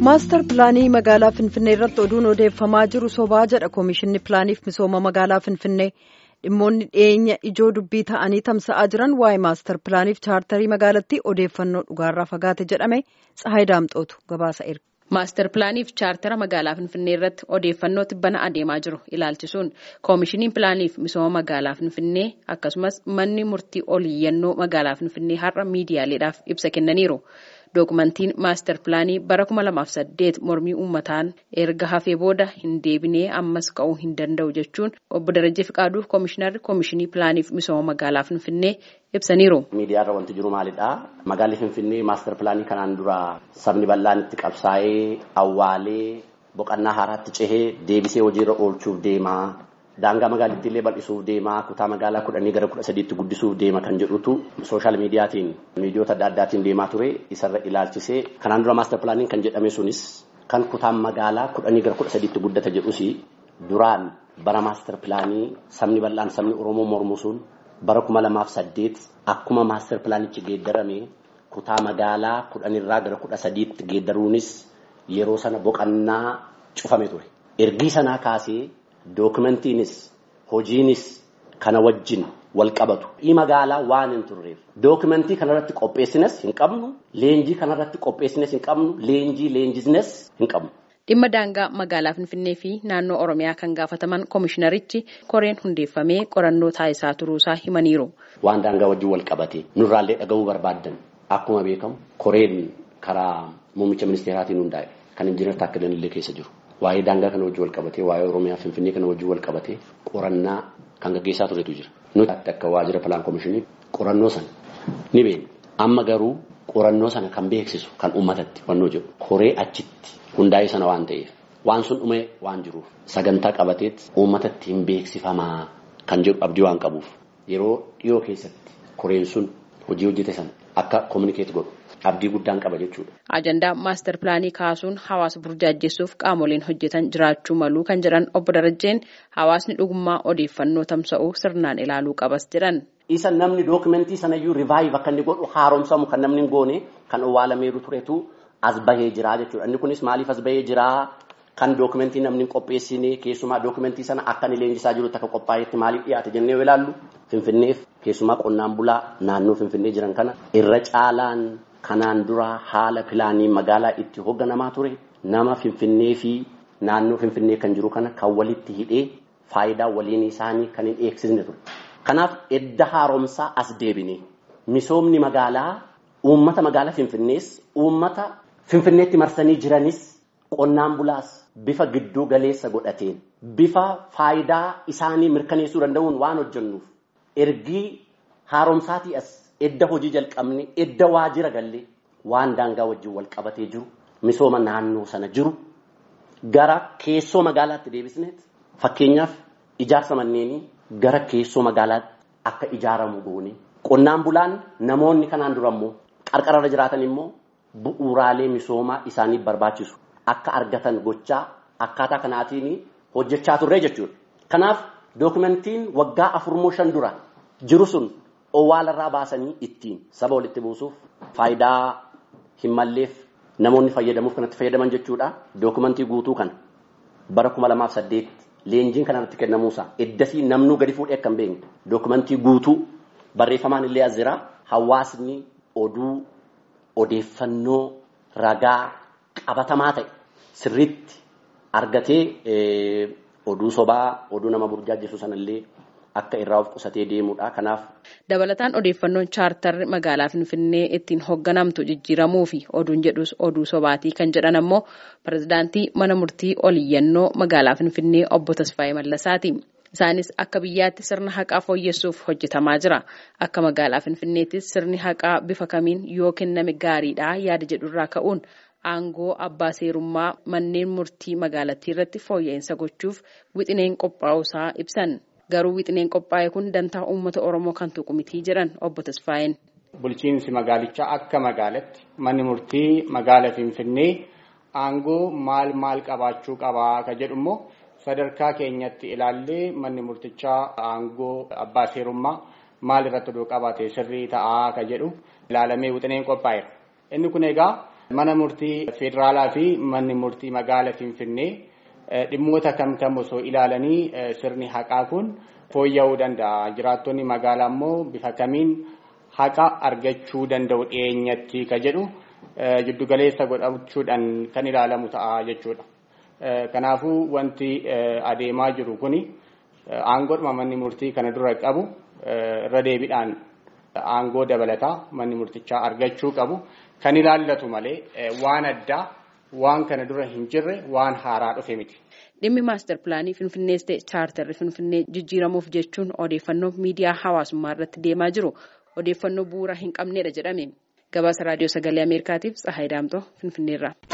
Maastar pilaanii magaalaa Finfinnee irratti oduun odeeffamaa jiru sobaa jedha Koomishinni Pilaaniif Misooma Magaalaa Finfinnee. Dhimmoonni dhiyeenya ijoo dubbii ta'anii tamsa'aa jiran waa'ee maastar pilaaniif chaartarii magaalattii odeeffannoo dhugaarraa fagaate jedhame Tsahaay Daamxootu gabaasa erga. Maastar pilaaniif chaartara magaalaa Finfinnee irratti odeeffannoo tibbana adeemaa jiru ilaalchisuun Koomishiniin Pilaaniif Misooma Magaalaa Finfinnee akkasumas manni murtii oliyyannoo magaalaa Finfinnee har'a miidiyaaleedhaaf ibsa kennaniiru. Dookumentiin maastar pilaanii bara 2008 mormii uummataan erga hafee booda hin deebinee ammas ka'uu hin danda'u jechuun obbo Darajjee Fiqaaduu Koomishinarri Koomishinii Pilaaniif Misooma Magaalaa Finfinnee ibsaniiru. Miidiyaarra wanti jiru maalidha? Magaalli Finfinnee maastar pilaanii kanaan dura sabni bal'aan itti qabsaa'ee awwaalee boqonnaa haaraatti cehee deebisee hojiirra oolchuuf deemaa. Daangaa magaalittii illee bal'isuuf deemaa, kutaa magaalaa 10 gara 13tti guddisuuf deema kan jedhutu sooshaal miidiyaatiin miidiyoota adda addaatiin deemaa ture. Isarra ilaalchisee kanaan dura maastar pilaaniin kan jedhame sunis kan kutaan magaalaa 10 gara 13tti guddata jedhus duraan bara maastar pilaanii sabni bal'aan sabni Oromoo mormu sun bara 2008 akkuma maastar pilaanichi geeddarame kutaa magaalaa 10 irraa gara 13tti geeddaruunis yeroo sana boqonnaa cufame ture. Ergii sanaa kaasee Dookumentiinis hojiinis kana wajjin wal qabatu. Magaalaa waan hin turreef dookumentii kanarratti qopheessines hin qabnu, leenjii kanarratti qopheessines hin qabnu, leenjisnes hin qabnu. Dhimma daangaa magaalaa Finfinnee fi naannoo Oromiyaa kan gaafataman Koomishinarichi koreen hundeeffamee qorannoo taasisaa turuusaa himaniiru. Waan daangaa wajjin wal qabate nurraallee dhaga'uu barbaaddan akkuma beekamu koreen karaa muummicha ministeeraatiin hundaa'e kan injiinar Taakkaleen illee keessa jiru. Waa'ee daangaa kana wajjin wal qabatee waa'ee Oromiyaa Finfinnee kana wajjin wal qabatee qorannaa kan gaggeessaa turetu jira. Nuti akka waajjira pilaan koomishinii qorannoo sana ni beekna. Amma garuu qorannoo sana kan beeksisu kan uummatatti wannoo jiru koree achitti hundaa'ee sana waan ta'eef waan sun dhumee waan jiruuf sagantaa qabateet uummatatti hin beeksifamaa kan jedhu abdii waan qabuuf yeroo dhiyoo keessatti koreen sun hojii hojjete sana akka kominikeet godhu abdii guddaan qaba jechuudha. Ajandaa maastar pilaanii kaasuun hawaasa burjaajjessuuf qaamoleen hojjetan jiraachuu malu kan jedhan obbo Darajjeen hawaasni dhugummaa odeeffannoo tamsa'uu sirnaan ilaaluu qabas jedhan. Isa namni dookumentii sanayyuu rivaayiv akka inni godhu haaromsamu kan namni hin goone kan owwaalameeru turetu as bahee jira jechuudha. Inni kunis maaliif as bahee jira? Kan dookumentii namni hin qopheessine keessumaa dookumentii sana akka inni leenjisaa jiru akka qophaa'etti maaliif dhiyaate jennee yoo ilaallu Finfinneef keessumaa qonnaan bulaa naannoo Finfinnee jiran kana irra caalaan kanaan dura haala pilaanii magaalaa itti hoogganamaa ture nama Finfinnee fi naannoo Finfinnee kan jiru kana kan walitti hidhee faayidaa waliin isaanii kan hin eegsisne ture. Kanaaf edda haaromsaa as deebine misoomni magaalaa uummata magaalaa Finfinnees uummata Finfinneetti marsanii jiranis qonnaan bulaas bifa gidduu galeessa godhateen bifa faayidaa isaanii mirkaneessuu danda'uun waan hojjennuuf ergii haaromsaatii as edda hojii jalqabne edda waajjira galle waan daangaa wajjin wal qabatee jiru misooma naannoo sana jiru gara keessoo magaalaatti deebisneet fakkeenyaaf ijaarsa manneenii gara keessoo magaalaatti akka ijaaramu goone qonnaan bulaan namoonni kanaan dura immoo qarqararra jiraatan immoo bu'uuraalee misoomaa isaanii barbaachisu akka argatan gochaa akkaataa kanaatiin hojjechaa turre jechuudha. Kanaaf dookumentiin waggaa 4-5 dura jiru sun owwaalarraa baasanii ittiin saba walitti buusuuf faayidaa hin malleef namoonni fayyadamuuf kanatti fayyadaman jechuudha. Dookumentii guutuu kana bara 2008 leenjiin kanarratti kennamuusaa eddasii namnuu gadi fuudhee akka hin beekne dookumentii guutuu barreeffamaan illee as jira. Hawaasni oduu odeeffannoo ragaa qabatamaa ta'e sirriitti argatee oduu sobaa oduu nama burjaajjessu sanallee akka irraa of qusatee deemudha. Kanaaf dabalataan odeeffannoon chaartarri magaalaa Finfinnee ittiin hoogganamtu jijjiiramuu fi oduun jedhus oduu sobaatii kan jedhan ammoo pirezidaantii mana murtii oliyyannoo magaalaa Finfinnee obbo Tasfaayee Mallasaati. Isaanis akka biyyaatti sirna haqaa fooyyessuuf hojjetamaa jira. Akka magaalaa Finfinneettis sirni haqaa bifa kamiin yoo kenname gaariidha yaada jedhurraa ka'uun aangoo abbaa seerummaa manneen murtii magaalattii irratti fooyya'insa gochuuf wixineen qophaa'uusaa ibsan. Garuu wixineen qophaa'e kun dantaa uummata Oromoo kan tuqu mitii jedhan obbo Tasfaayeen. Bulchiinsi magaalichaa akka magaalatti manni murtii magaalaa Finfinnee aangoo maal qabaachuu qabaa ka jedhu immoo sadarkaa keenyatti ilaallee manni murtichaa aangoo abbaa seerummaa maal irratti qabaate sirrii ta'aa ka jedhu ilaalamee wixineen qophaa'eera. Inni kun egaa Mana murtii federaalaa fi manni murtii magaalaa Finfinnee dhimmoota kam osoo ilaalanii sirni haqaa kun fooyya'uu danda'a. Jiraattonni magaalaa immoo bifa kamiin haqa argachuu danda'u dhiyeenyatti ka jedhu jiddugaleessa godhachuudhaan kan ilaalamu ta'a jechuudha. Kanaafuu wanti adeemaa jiru kuni aangoodhuma manni murtii kana dura qabu irra deebiidhaan aangoo dabalataa manni murtichaa argachuu qabu kan ilaallatu malee waan addaa waan kana dura hin jirre waan haaraa dhufe miti. Dhimmi maaster pilaanii Finfinnees ta'e chaartarri Finfinnee jijjiiramuuf jechuun odeeffannoo miidiyaa hawaasummaa irratti deemaa jiru odeeffannoo bu'uura hin qabnedha jedhame. Gabaasa raadiyoo sagalee Ameerikaatiif Tsahaay Daamtoo Finfinneerraa.